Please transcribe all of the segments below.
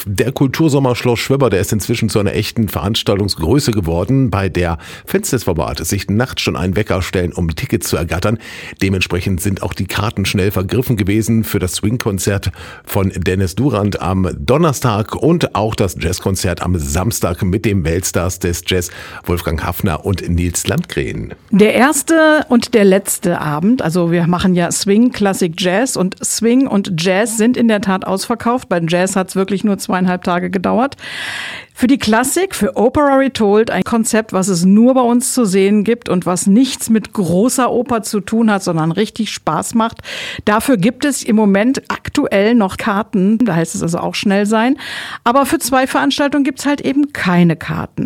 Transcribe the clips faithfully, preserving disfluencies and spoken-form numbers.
Der Kultursommer Schloss Schwöbber, der ist inzwischen zu einer echten Veranstaltungsgröße geworden, bei der Fans des Formates sich nachts schon einen Wecker stellen, um Tickets zu ergattern. Dementsprechend sind auch die Karten schnell vergriffen gewesen für das Swing-Konzert von Dennis Durand am Donnerstag und auch das Jazzkonzert am Samstag mit dem Weltstars des Jazz Wolfgang Haffner und Nils Landgren. Der erste und der letzte Abend, also wir machen ja Swing, Classic, Jazz und Swing und Jazz sind in der Tat ausverkauft. Beim Jazz hat es wirklich nur zweieinhalb Tage gedauert. Für die Klassik, für Opera Retold, ein Konzept, was es nur bei uns zu sehen gibt und was nichts mit großer Oper zu tun hat, sondern richtig Spaß macht. Dafür gibt es im Moment aktuell noch Karten, da heißt es also auch schnell sein. Aber für zwei Veranstaltungen gibt es halt eben keine Karten.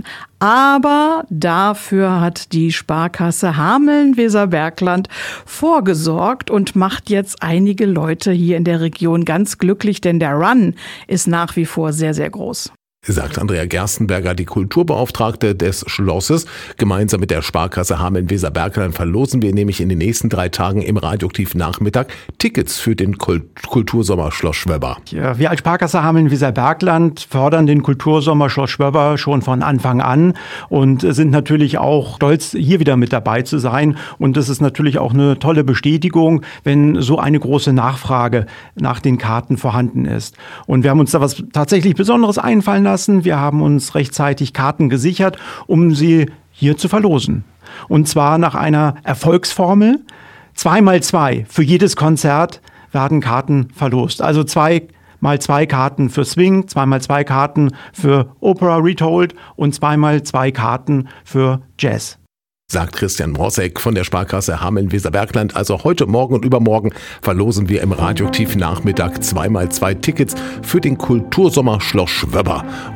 Aber dafür hat die Sparkasse Hameln-Weserbergland vorgesorgt und macht jetzt einige Leute hier in der Region ganz glücklich, denn der Run ist nach wie vor sehr, sehr groß. Sagt Andrea Gerstenberger, die Kulturbeauftragte des Schlosses. Gemeinsam mit der Sparkasse Hameln-Weserbergland verlosen wir nämlich in den nächsten drei Tagen im Radioaktiv Nachmittag Tickets für den Kultursommer Schloss Schwöbber. Ja, wir als Sparkasse Hameln-Weserbergland fördern den Kultursommer Schloss Schwöbber schon von Anfang an und sind natürlich auch stolz, hier wieder mit dabei zu sein. Und das ist natürlich auch eine tolle Bestätigung, wenn so eine große Nachfrage nach den Karten vorhanden ist. Und wir haben uns da was tatsächlich Besonderes einfallen lassen. Wir haben uns rechtzeitig Karten gesichert, um sie hier zu verlosen. Und zwar nach einer Erfolgsformel. Zwei mal zwei. Für jedes Konzert werden Karten verlost. Also zwei mal zwei Karten für Swing, zwei mal zwei Karten für Opera Retold und zwei mal zwei Karten für Jazz. Sagt Christian Mrossek von der Sparkasse Hameln-Weserbergland. Also heute Morgen und übermorgen verlosen wir im Radioaktiv Nachmittag zweimal zwei Tickets für den Kultursommer Schloss Schwöbber.